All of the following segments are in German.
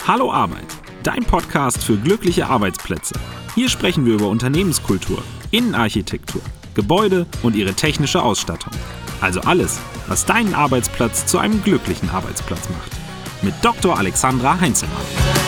Hallo Arbeit, dein Podcast für glückliche Arbeitsplätze. Hier sprechen wir über Unternehmenskultur, Innenarchitektur, Gebäude und ihre technische Ausstattung. Also alles, was deinen Arbeitsplatz zu einem glücklichen Arbeitsplatz macht. Mit Dr. Alexandra Heinzelmann.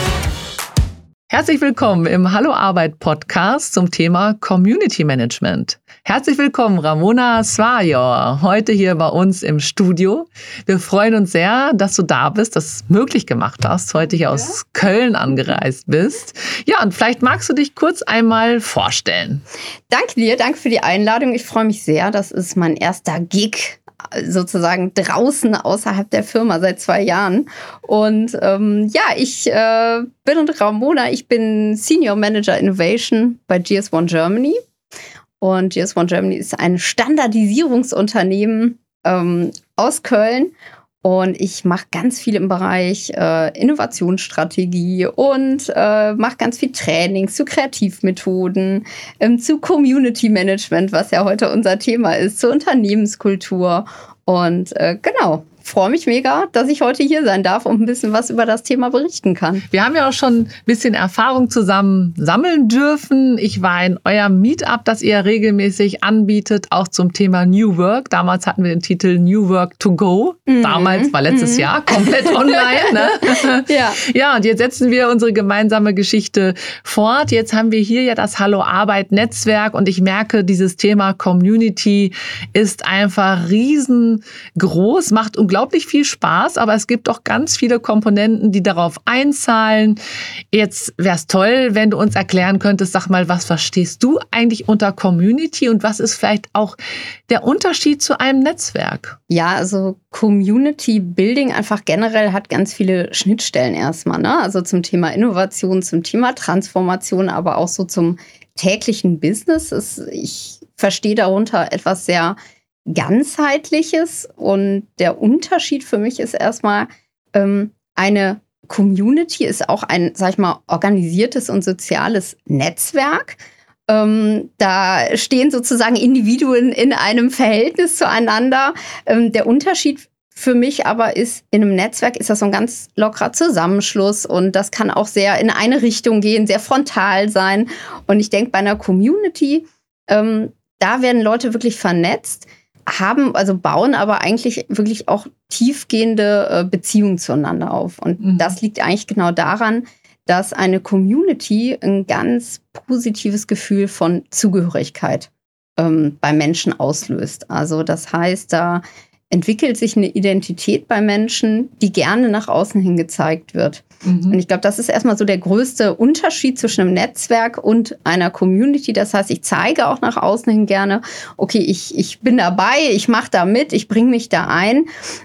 Herzlich willkommen im Hallo Arbeit Podcast zum Thema Community Management. Herzlich willkommen, Ramona Svajor, heute hier bei uns im Studio. Wir freuen uns sehr, dass du da bist, dass du es möglich gemacht hast, heute hier aus Köln angereist bist. Ja, und vielleicht magst du dich kurz einmal vorstellen. Danke dir, danke für die Einladung. Ich freue mich sehr. Das ist mein erster Gig sozusagen draußen außerhalb der Firma seit 2 Jahren. Und ich bin Ramona, ich bin Senior Manager Innovation bei GS1 Germany. Und GS1 Germany ist ein Standardisierungsunternehmen aus Köln. Und ich mache ganz viel im Bereich Innovationsstrategie und mache ganz viel Trainings zu Kreativmethoden, zu Community Management, was ja heute unser Thema ist, zur Unternehmenskultur. Und freue mich mega, dass ich heute hier sein darf und ein bisschen was über das Thema berichten kann. Wir haben ja auch schon ein bisschen Erfahrung zusammen sammeln dürfen. Ich war in eurem Meetup, das ihr regelmäßig anbietet, auch zum Thema New Work. Damals hatten wir den Titel New Work to Go. Damals war letztes Jahr komplett online. Ne? Ja, und jetzt setzen wir unsere gemeinsame Geschichte fort. Jetzt haben wir hier ja das Hallo Arbeit Netzwerk und ich merke, dieses Thema Community ist einfach riesengroß, macht unglaublich viel Spaß, aber es gibt auch ganz viele Komponenten, die darauf einzahlen. Jetzt wäre es toll, wenn du uns erklären könntest, sag mal, was verstehst du eigentlich unter Community und was ist vielleicht auch der Unterschied zu einem Netzwerk? Ja, also Community Building einfach generell hat ganz viele Schnittstellen erstmal, ne? Also zum Thema Innovation, zum Thema Transformation, aber auch so zum täglichen Business. Ich verstehe darunter etwas sehr Ganzheitliches und der Unterschied für mich ist erstmal, eine Community ist auch ein, sag ich mal, organisiertes und soziales Netzwerk. Da stehen sozusagen Individuen in einem Verhältnis zueinander. Der Unterschied für mich aber ist, in einem Netzwerk ist das so ein ganz lockerer Zusammenschluss und das kann auch sehr in eine Richtung gehen, sehr frontal sein. Und ich denke, bei einer Community, da werden Leute wirklich vernetzt, bauen aber eigentlich wirklich auch tiefgehende Beziehungen zueinander auf. Und das liegt eigentlich genau daran, dass eine Community ein ganz positives Gefühl von Zugehörigkeit bei Menschen auslöst. Also das heißt, da entwickelt sich eine Identität bei Menschen, die gerne nach außen hin gezeigt wird. Und ich glaube, das ist erstmal so der größte Unterschied zwischen einem Netzwerk und einer Community. Das heißt, ich zeige auch nach außen hin gerne, okay, ich bin dabei, ich mache da mit, ich bringe mich da ein.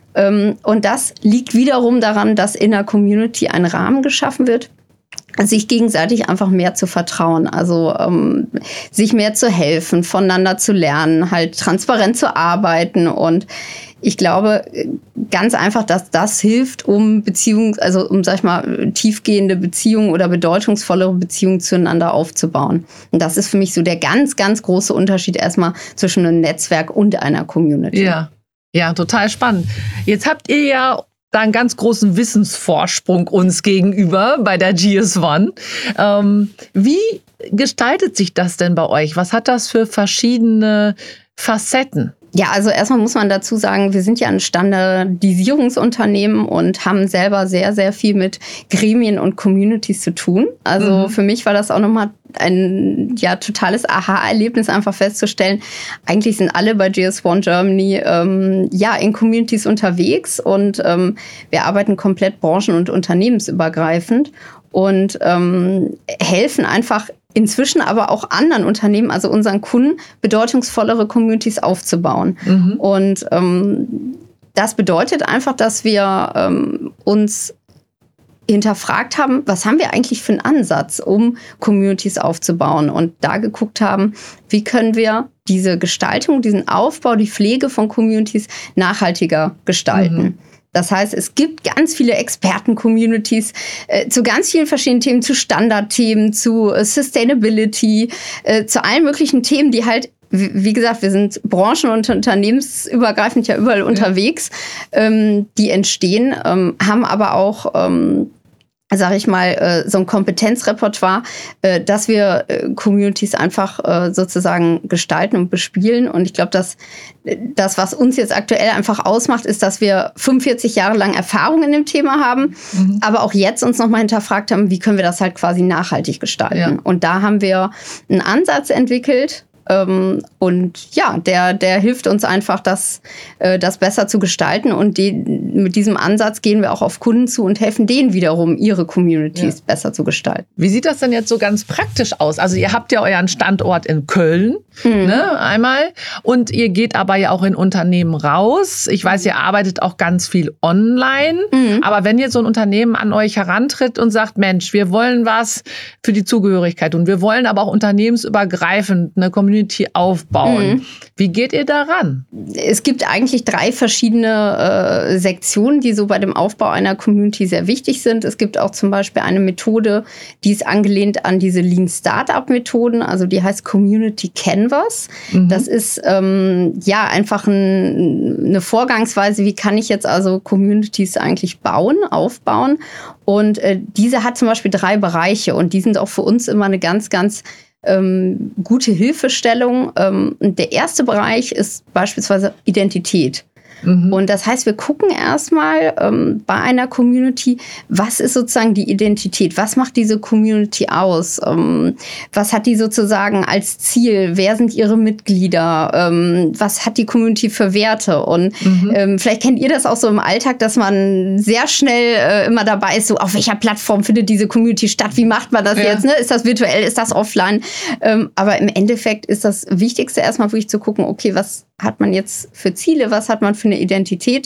Und das liegt wiederum daran, dass in der Community ein Rahmen geschaffen wird, sich gegenseitig einfach mehr zu vertrauen, also sich mehr zu helfen, voneinander zu lernen, halt transparent zu arbeiten. Und ich glaube ganz einfach, dass das hilft, um Beziehungen, also sag ich mal, tiefgehende Beziehungen oder bedeutungsvollere Beziehungen zueinander aufzubauen. Und das ist für mich so der ganz, ganz große Unterschied erstmal zwischen einem Netzwerk und einer Community. Ja, total spannend. Jetzt habt ihr ja da einen ganz großen Wissensvorsprung uns gegenüber bei der GS1. Wie gestaltet sich das denn bei euch? Was hat das für verschiedene Facetten? Ja, also erstmal muss man dazu sagen, wir sind ja ein Standardisierungsunternehmen und haben selber sehr, sehr viel mit Gremien und Communities zu tun. Also für mich war das auch nochmal ein totales Aha-Erlebnis, einfach festzustellen, eigentlich sind alle bei GS1 Germany in Communities unterwegs und wir arbeiten komplett branchen- und unternehmensübergreifend und helfen einfach inzwischen aber auch anderen Unternehmen, also unseren Kunden, bedeutungsvollere Communities aufzubauen. Und das bedeutet einfach, dass wir uns hinterfragt haben, was haben wir eigentlich für einen Ansatz, um Communities aufzubauen und da geguckt haben, wie können wir diese Gestaltung, diesen Aufbau, die Pflege von Communities nachhaltiger gestalten. Das heißt, es gibt ganz viele Experten-Communities zu ganz vielen verschiedenen Themen, zu Standardthemen, zu Sustainability, zu allen möglichen Themen, die halt, wie gesagt, wir sind branchen- und unternehmensübergreifend ja überall unterwegs, die entstehen, haben aber auch sage ich mal, so ein Kompetenzrepertoire, dass wir Communities einfach sozusagen gestalten und bespielen. Und ich glaube, dass das, was uns jetzt aktuell einfach ausmacht, ist, dass wir 45 Jahre lang Erfahrung in dem Thema haben, aber auch jetzt uns nochmal hinterfragt haben, wie können wir das halt quasi nachhaltig gestalten. Ja. Und da haben wir einen Ansatz entwickelt. Und ja, der hilft uns einfach, das besser zu gestalten. Und mit diesem Ansatz gehen wir auch auf Kunden zu und helfen denen wiederum, ihre Communities besser zu gestalten. Wie sieht das denn jetzt so ganz praktisch aus? Also ihr habt ja euren Standort in Köln, ne, einmal. Und ihr geht aber ja auch in Unternehmen raus. Ich weiß, ihr arbeitet auch ganz viel online. Aber wenn jetzt so ein Unternehmen an euch herantritt und sagt, Mensch, wir wollen was für die Zugehörigkeit und wir wollen aber auch unternehmensübergreifend eine Community aufbauen. Wie geht ihr daran? Es gibt eigentlich 3 verschiedene Sektionen, die so bei dem Aufbau einer Community sehr wichtig sind. Es gibt auch zum Beispiel eine Methode, die ist angelehnt an diese Lean Startup Methoden, also die heißt Community Canvas. Das ist einfach eine Vorgangsweise, wie kann ich jetzt also Communities eigentlich aufbauen. Und diese hat zum Beispiel 3 Bereiche und die sind auch für uns immer eine ganz, ganz gute Hilfestellung. Und der erste Bereich ist beispielsweise Identität. Und das heißt, wir gucken erstmal bei einer Community, was ist sozusagen die Identität? Was macht diese Community aus? Was hat die sozusagen als Ziel? Wer sind ihre Mitglieder? Was hat die Community für Werte? Und vielleicht kennt ihr das auch so im Alltag, dass man sehr schnell immer dabei ist, so auf welcher Plattform findet diese Community statt? Wie macht man das jetzt? Ne? Ist das virtuell? Ist das offline? Aber im Endeffekt ist das Wichtigste erstmal wirklich zu gucken, okay, was hat man jetzt für Ziele? Was hat man für eine Identität?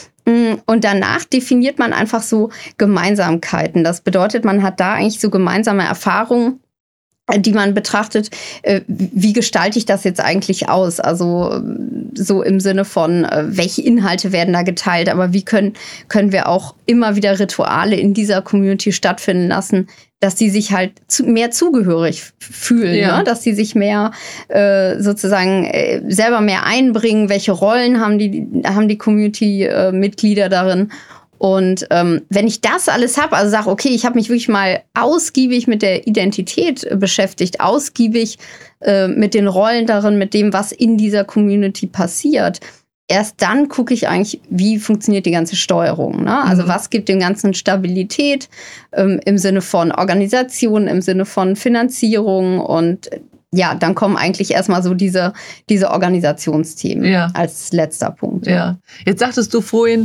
Und danach definiert man einfach so Gemeinsamkeiten. Das bedeutet, man hat da eigentlich so gemeinsame Erfahrungen, die man betrachtet, wie gestalte ich das jetzt eigentlich aus? Also so im Sinne von, welche Inhalte werden da geteilt, aber wie können wir auch immer wieder Rituale in dieser Community stattfinden lassen, dass die sich halt mehr zugehörig fühlen, ne? Dass die sich mehr sozusagen selber mehr einbringen, welche Rollen haben die Community-Mitglieder darin. Und wenn ich das alles habe, also sage, okay, ich habe mich wirklich mal ausgiebig mit der Identität beschäftigt, ausgiebig mit den Rollen darin, mit dem, was in dieser Community passiert, erst dann gucke ich eigentlich, wie funktioniert die ganze Steuerung. Ne? Also was gibt dem Ganzen Stabilität im Sinne von Organisation, im Sinne von Finanzierung und ja, dann kommen eigentlich erstmal so diese Organisationsthemen als letzter Punkt. Ja. Jetzt sagtest du vorhin,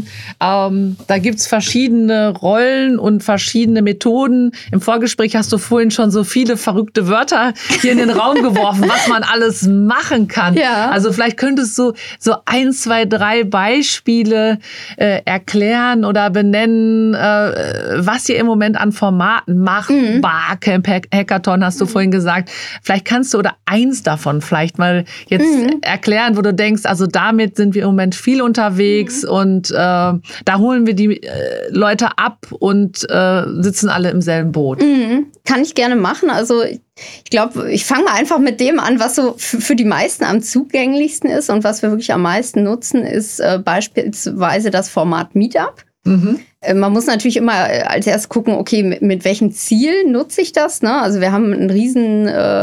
da gibt's verschiedene Rollen und verschiedene Methoden. Im Vorgespräch hast du vorhin schon so viele verrückte Wörter hier in den Raum geworfen, was man alles machen kann. Ja. Also vielleicht könntest du so 1, 2, 3 Beispiele erklären oder benennen, was ihr im Moment an Formaten macht. Barcamp, Hackathon hast du vorhin gesagt. Vielleicht kannst du oder eins davon vielleicht mal jetzt erklären, wo du denkst, also damit sind wir im Moment viel unterwegs und da holen wir die Leute ab und sitzen alle im selben Boot. Kann ich gerne machen. Also ich glaube, ich fange mal einfach mit dem an, was so für die meisten am zugänglichsten ist und was wir wirklich am meisten nutzen, ist beispielsweise das Format Meetup. Man muss natürlich immer als erstes gucken, okay, mit welchem Ziel nutze ich das? Ne? Also wir haben einen riesen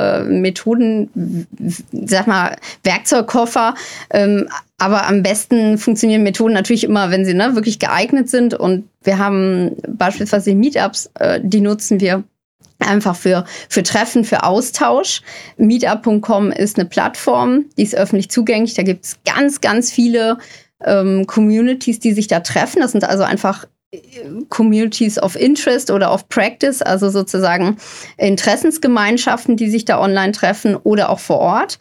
Methoden, sag mal, Werkzeugkoffer. Aber am besten funktionieren Methoden natürlich immer, wenn sie wirklich geeignet sind. Und wir haben beispielsweise Meetups, die nutzen wir einfach für Treffen, für Austausch. Meetup.com ist eine Plattform, die ist öffentlich zugänglich. Da gibt es ganz, ganz viele Communities, die sich da treffen. Das sind also einfach Communities of Interest oder of Practice, also sozusagen Interessensgemeinschaften, die sich da online treffen oder auch vor Ort.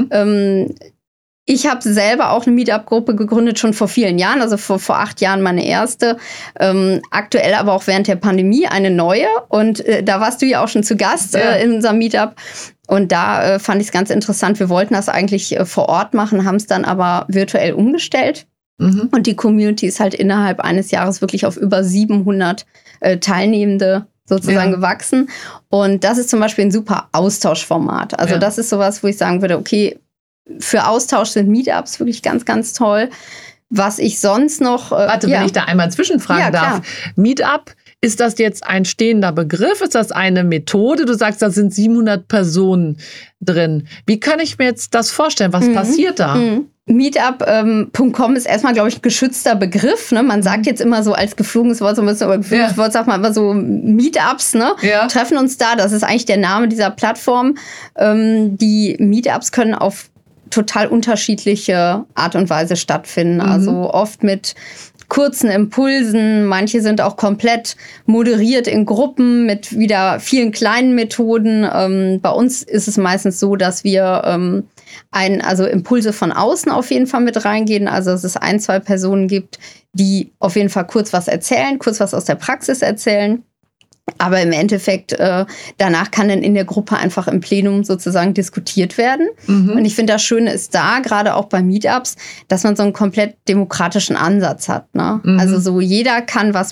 Ich habe selber auch eine Meetup-Gruppe gegründet, schon vor vielen Jahren, also vor 8 Jahren meine erste. Aktuell aber auch während der Pandemie eine neue. Und da warst du ja auch schon zu Gast in unserem Meetup. Und da fand ich es ganz interessant. Wir wollten das eigentlich vor Ort machen, haben es dann aber virtuell umgestellt. Und die Community ist halt innerhalb eines Jahres wirklich auf über 700 Teilnehmende sozusagen gewachsen. Und das ist zum Beispiel ein super Austauschformat. Also das ist sowas, wo ich sagen würde, okay, für Austausch sind Meetups wirklich ganz, ganz toll. Was ich sonst noch... Warte, wenn ich da einmal zwischenfragen darf. Meetup Ist das jetzt ein stehender Begriff? Ist das eine Methode? Du sagst, da sind 700 Personen drin. Wie kann ich mir jetzt das vorstellen? Was passiert da? Meetup.com ist erstmal, glaube ich, ein geschützter Begriff. Ne? Man sagt jetzt immer so als geflogenes Wort, so ein bisschen, aber geflogenes Wort sagt man immer so Meetups, ne? Treffen uns da. Das ist eigentlich der Name dieser Plattform. Die Meetups können auf total unterschiedliche Art und Weise stattfinden. Also oft mit kurzen Impulsen. Manche sind auch komplett moderiert in Gruppen mit wieder vielen kleinen Methoden. Bei uns ist es meistens so, dass wir also Impulse von außen auf jeden Fall mit reingehen. Also dass es 1-2 Personen gibt, die auf jeden Fall kurz was erzählen, kurz was aus der Praxis erzählen. Aber im Endeffekt, danach kann dann in der Gruppe einfach im Plenum sozusagen diskutiert werden. Und ich finde, das Schöne ist da, gerade auch bei Meetups, dass man so einen komplett demokratischen Ansatz hat. Ne? Also so jeder kann was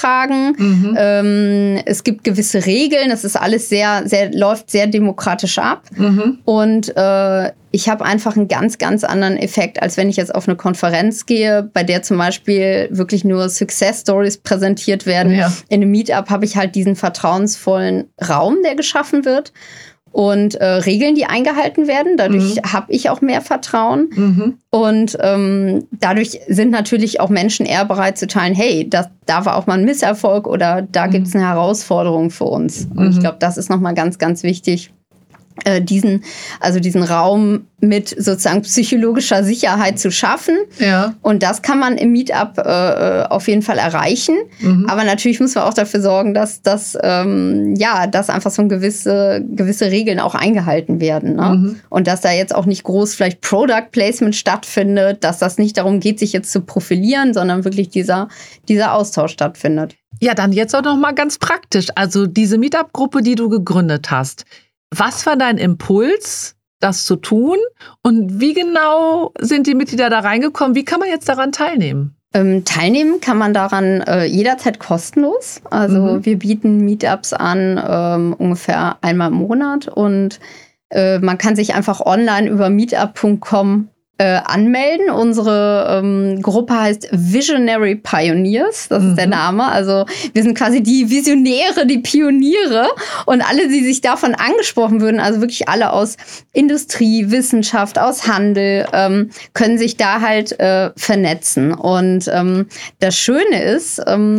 beitragen. Es gibt gewisse Regeln. Es ist alles läuft sehr demokratisch ab. Und ich habe einfach einen ganz, ganz anderen Effekt, als wenn ich jetzt auf eine Konferenz gehe, bei der zum Beispiel wirklich nur Success Stories präsentiert werden. Ja. In einem Meetup habe ich halt diesen vertrauensvollen Raum, der geschaffen wird und Regeln, die eingehalten werden. Dadurch habe ich auch mehr Vertrauen. Und dadurch sind natürlich auch Menschen eher bereit zu teilen, hey, da war auch mal ein Misserfolg oder da gibt es eine Herausforderung für uns. Und ich glaube, das ist nochmal ganz, ganz wichtig. Diesen Raum mit sozusagen psychologischer Sicherheit zu schaffen. Ja. Und das kann man im Meetup auf jeden Fall erreichen. Aber natürlich muss man auch dafür sorgen, dass einfach so gewisse Regeln auch eingehalten werden. Ne? Und dass da jetzt auch nicht groß vielleicht Product Placement stattfindet, dass das nicht darum geht, sich jetzt zu profilieren, sondern wirklich dieser Austausch stattfindet. Ja, dann jetzt auch noch mal ganz praktisch. Also diese Meetup-Gruppe, die du gegründet hast, was war dein Impuls, das zu tun? Und wie genau sind die Mitglieder da reingekommen? Wie kann man jetzt daran teilnehmen? Teilnehmen kann man daran jederzeit kostenlos. Also wir bieten Meetups an, ungefähr einmal im Monat. Und man kann sich einfach online über meetup.com anmelden. Unsere Gruppe heißt Visionary Pioneers, das ist der Name. Also wir sind quasi die Visionäre, die Pioniere und alle, die sich davon angesprochen würden, also wirklich alle aus Industrie, Wissenschaft, aus Handel, können sich da halt vernetzen. Und das Schöne ist,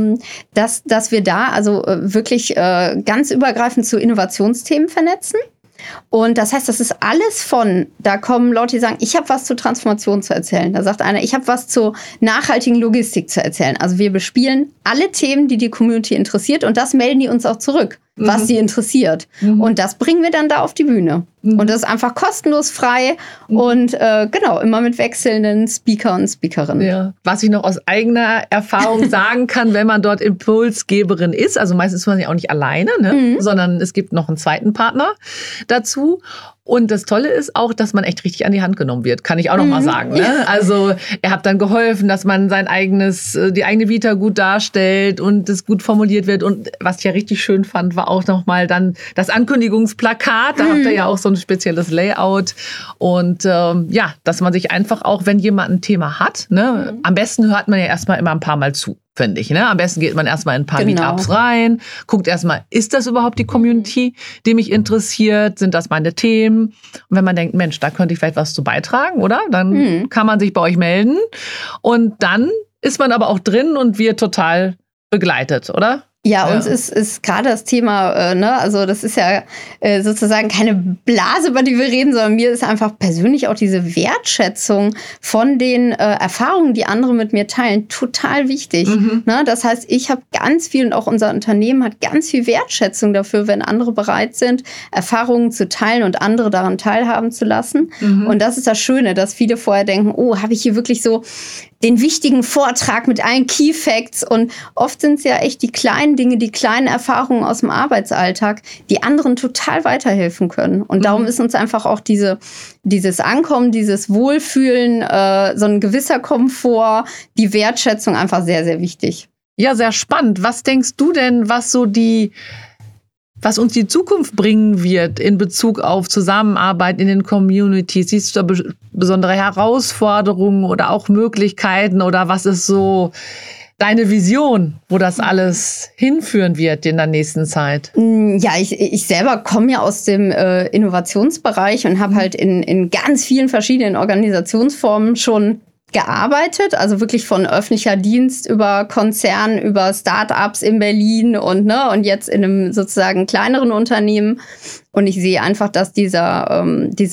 dass wir da also wirklich ganz übergreifend zu Innovationsthemen vernetzen. Und das heißt, das ist alles da kommen Leute, die sagen, ich habe was zur Transformation zu erzählen. Da sagt einer, ich habe was zur nachhaltigen Logistik zu erzählen. Also wir bespielen alle Themen, die Community interessiert und das melden die uns auch zurück, was sie interessiert. Und das bringen wir dann da auf die Bühne. Und das ist einfach kostenlos frei und immer mit wechselnden Speaker und Speakerinnen. Ja. Was ich noch aus eigener Erfahrung sagen kann, wenn man dort Impulsgeberin ist, also meistens ist man ja auch nicht alleine, ne? Sondern es gibt noch einen zweiten Partner dazu. Und das Tolle ist auch, dass man echt richtig an die Hand genommen wird, kann ich auch noch mal sagen. Ne? Also ihr habt dann geholfen, dass man die eigene Vita gut darstellt und es gut formuliert wird. Und was ich ja richtig schön fand, war auch noch mal dann das Ankündigungsplakat. Da habt ihr ja auch so ein spezielles Layout. Und dass man sich einfach auch, wenn jemand ein Thema hat, ne, am besten hört man ja erstmal immer ein paar Mal zu. Finde ich. Ne? Am besten geht man erstmal in ein paar Meetups rein, guckt erstmal, ist das überhaupt die Community, die mich interessiert? Sind das meine Themen? Und wenn man denkt, Mensch, da könnte ich vielleicht was zu beitragen, oder? Dann kann man sich bei euch melden. Und dann ist man aber auch drin und wird total begleitet, oder? Ja, uns ist gerade das Thema, also das ist ja sozusagen keine Blase, über die wir reden, sondern mir ist einfach persönlich auch diese Wertschätzung von den Erfahrungen, die andere mit mir teilen, total wichtig. Ne? Das heißt, ich habe ganz viel und auch unser Unternehmen hat ganz viel Wertschätzung dafür, wenn andere bereit sind, Erfahrungen zu teilen und andere daran teilhaben zu lassen. Und das ist das Schöne, dass viele vorher denken, oh, habe ich hier wirklich so den wichtigen Vortrag mit allen Key Facts und oft sind es ja echt die kleinen Dinge, die kleinen Erfahrungen aus dem Arbeitsalltag, die anderen total weiterhelfen können. Und darum ist uns einfach auch dieses Ankommen, dieses Wohlfühlen, so ein gewisser Komfort, die Wertschätzung einfach sehr, sehr wichtig. Ja, sehr spannend. Was denkst du denn, was uns die Zukunft bringen wird in Bezug auf Zusammenarbeit in den Communities? Siehst du da besondere Herausforderungen oder auch Möglichkeiten oder was ist so deine Vision, wo das alles hinführen wird in der nächsten Zeit? Ja, ich selber komme ja aus dem Innovationsbereich und habe halt in ganz vielen verschiedenen Organisationsformen schon gearbeitet, also wirklich von öffentlicher Dienst über Konzern, über Start-ups in Berlin und jetzt in einem sozusagen kleineren Unternehmen. Und ich sehe einfach, dass der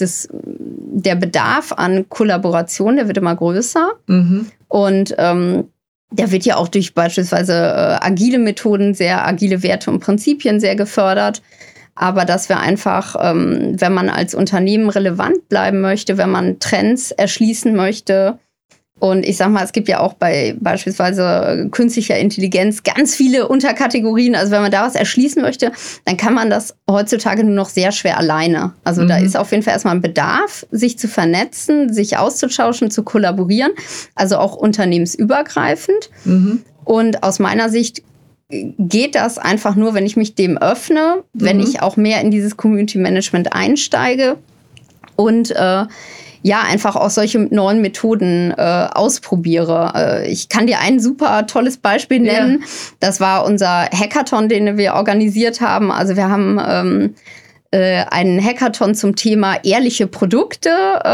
Bedarf an Kollaboration, der wird immer größer. Und der wird ja auch durch beispielsweise agile Methoden, sehr agile Werte und Prinzipien sehr gefördert. Aber dass wir einfach, wenn man als Unternehmen relevant bleiben möchte, wenn man Trends erschließen möchte, und ich sag mal, es gibt ja auch bei beispielsweise künstlicher Intelligenz ganz viele Unterkategorien. Also wenn man da was erschließen möchte, dann kann man das heutzutage nur noch sehr schwer alleine. Also da ist auf jeden Fall erstmal ein Bedarf, sich zu vernetzen, sich auszutauschen, zu kollaborieren. Also auch unternehmensübergreifend. Und aus meiner Sicht geht das einfach nur, wenn ich mich dem öffne, wenn ich auch mehr in dieses Community Management einsteige und einfach auch solche neuen Methoden ausprobiere. Ich kann dir ein super tolles Beispiel nennen. Ja. Das war unser Hackathon, den wir organisiert haben. Also wir haben einen Hackathon zum Thema ehrliche Produkte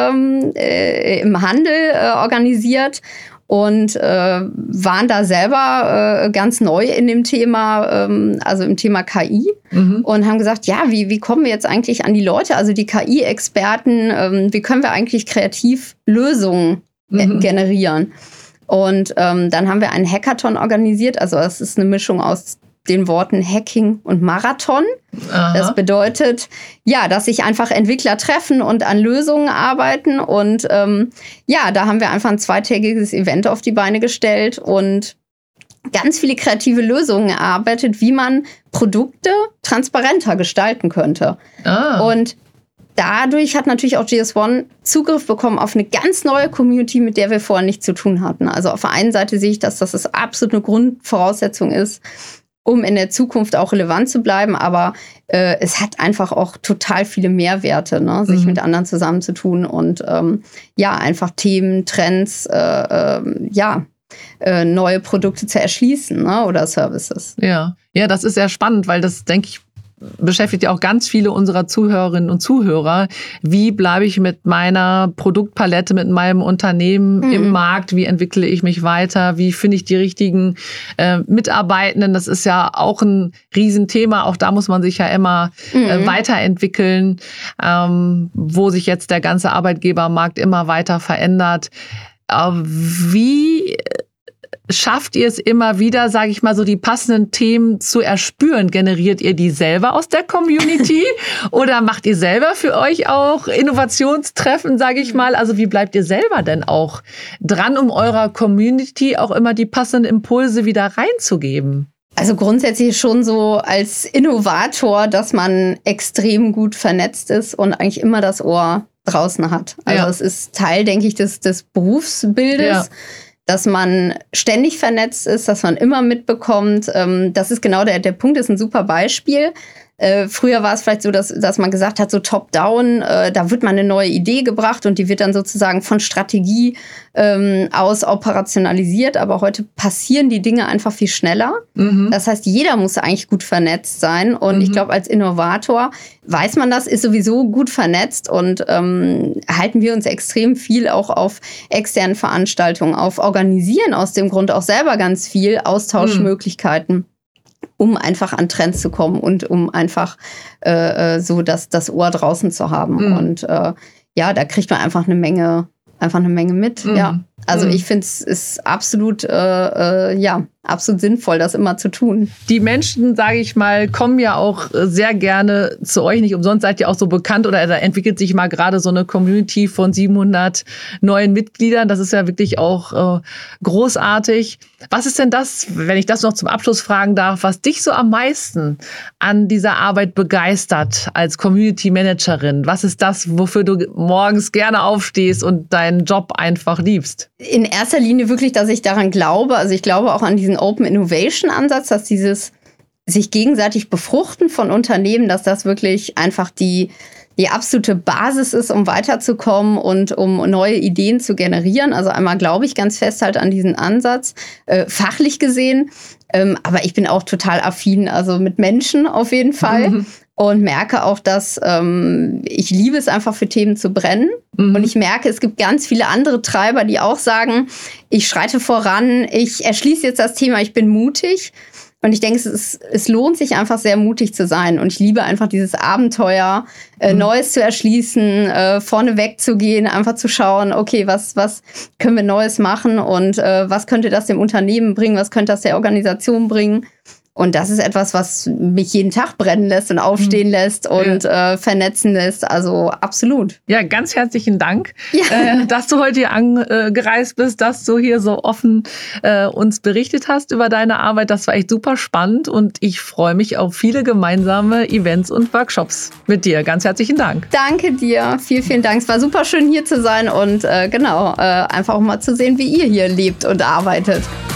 im Handel organisiert. Und waren da selber ganz neu in dem Thema, also im Thema KI. Und haben gesagt, ja, wie kommen wir jetzt eigentlich an die Leute, also die KI-Experten, wie können wir eigentlich kreativ Lösungen generieren? Und dann haben wir einen Hackathon organisiert, also es ist eine Mischung aus den Worten Hacking und Marathon. Aha. Das bedeutet, dass sich einfach Entwickler treffen und an Lösungen arbeiten. Und da haben wir einfach ein zweitägiges Event auf die Beine gestellt und ganz viele kreative Lösungen erarbeitet, wie man Produkte transparenter gestalten könnte. Und dadurch hat natürlich auch GS1 Zugriff bekommen auf eine ganz neue Community, mit der wir vorher nichts zu tun hatten. Also auf der einen Seite sehe ich, dass das absolut eine Grundvoraussetzung ist, um in der Zukunft auch relevant zu bleiben. Aber es hat einfach auch total viele Mehrwerte, sich mit anderen zusammenzutun und einfach Themen, Trends, neue Produkte zu erschließen oder Services. Ja, das ist sehr spannend, weil das, denke ich, beschäftigt ja auch ganz viele unserer Zuhörerinnen und Zuhörer. Wie bleibe ich mit meiner Produktpalette, mit meinem Unternehmen im Markt? Wie entwickle ich mich weiter? Wie finde ich die richtigen Mitarbeitenden? Das ist ja auch ein Riesenthema. Auch da muss man sich ja immer weiterentwickeln, wo sich jetzt der ganze Arbeitgebermarkt immer weiter verändert. Wie schafft ihr es immer wieder, sage ich mal, so die passenden Themen zu erspüren? Generiert ihr die selber aus der Community oder macht ihr selber für euch auch Innovationstreffen, sage ich mal? Also wie bleibt ihr selber denn auch dran, um eurer Community auch immer die passenden Impulse wieder reinzugeben? Also grundsätzlich schon so als Innovator, dass man extrem gut vernetzt ist und eigentlich immer das Ohr draußen hat. Also es ist Teil, denke ich, des Berufsbildes. Ja. Dass man ständig vernetzt ist, dass man immer mitbekommt. Das ist genau der Punkt, ist ein super Beispiel. Früher war es vielleicht so, dass man gesagt hat, so top-down, da wird man eine neue Idee gebracht und die wird dann sozusagen von Strategie aus operationalisiert. Aber heute passieren die Dinge einfach viel schneller. Das heißt, jeder muss eigentlich gut vernetzt sein. Und ich glaube, als Innovator weiß man das, ist sowieso gut vernetzt und halten wir uns extrem viel auch auf externen Veranstaltungen, auf Organisieren aus dem Grund auch selber ganz viel Austauschmöglichkeiten. Um einfach an Trends zu kommen und um einfach so das Ohr draußen zu haben. Und da kriegt man einfach eine Menge mit. Ja. Also ich finde, es ist absolut, absolut sinnvoll, das immer zu tun. Die Menschen, sage ich mal, kommen ja auch sehr gerne zu euch. Nicht umsonst seid ihr auch so bekannt oder da entwickelt sich mal gerade so eine Community von 700 neuen Mitgliedern. Das ist ja wirklich auch großartig. Was ist denn das, wenn ich das noch zum Abschluss fragen darf, was dich so am meisten an dieser Arbeit begeistert als Community Managerin? Was ist das, wofür du morgens gerne aufstehst und deinen Job einfach liebst? In erster Linie wirklich, dass ich daran glaube. Also ich glaube auch an diesen Open Innovation Ansatz, dass dieses sich gegenseitig befruchten von Unternehmen, dass das wirklich einfach die die absolute Basis ist, um weiterzukommen und um neue Ideen zu generieren. Also einmal glaube ich ganz fest halt an diesen Ansatz, fachlich gesehen. Aber ich bin auch total affin, also mit Menschen auf jeden Fall. Und merke auch, dass ich liebe es einfach für Themen zu brennen. Und ich merke, es gibt ganz viele andere Treiber, die auch sagen, ich schreite voran, ich erschließe jetzt das Thema, ich bin mutig. Und ich denke, es lohnt sich einfach sehr mutig zu sein. Und ich liebe einfach dieses Abenteuer, Neues zu erschließen, vorne wegzugehen, einfach zu schauen, okay, was können wir Neues machen und was könnte das dem Unternehmen bringen, was könnte das der Organisation bringen. Und das ist etwas, was mich jeden Tag brennen lässt und aufstehen lässt und vernetzen lässt. Also absolut. Ja, ganz herzlichen Dank, dass du heute hier angereist bist, dass du hier so offen uns berichtet hast über deine Arbeit. Das war echt super spannend und ich freue mich auf viele gemeinsame Events und Workshops mit dir. Ganz herzlichen Dank. Danke dir. Vielen, vielen Dank. Es war super schön, hier zu sein und einfach auch mal zu sehen, wie ihr hier lebt und arbeitet.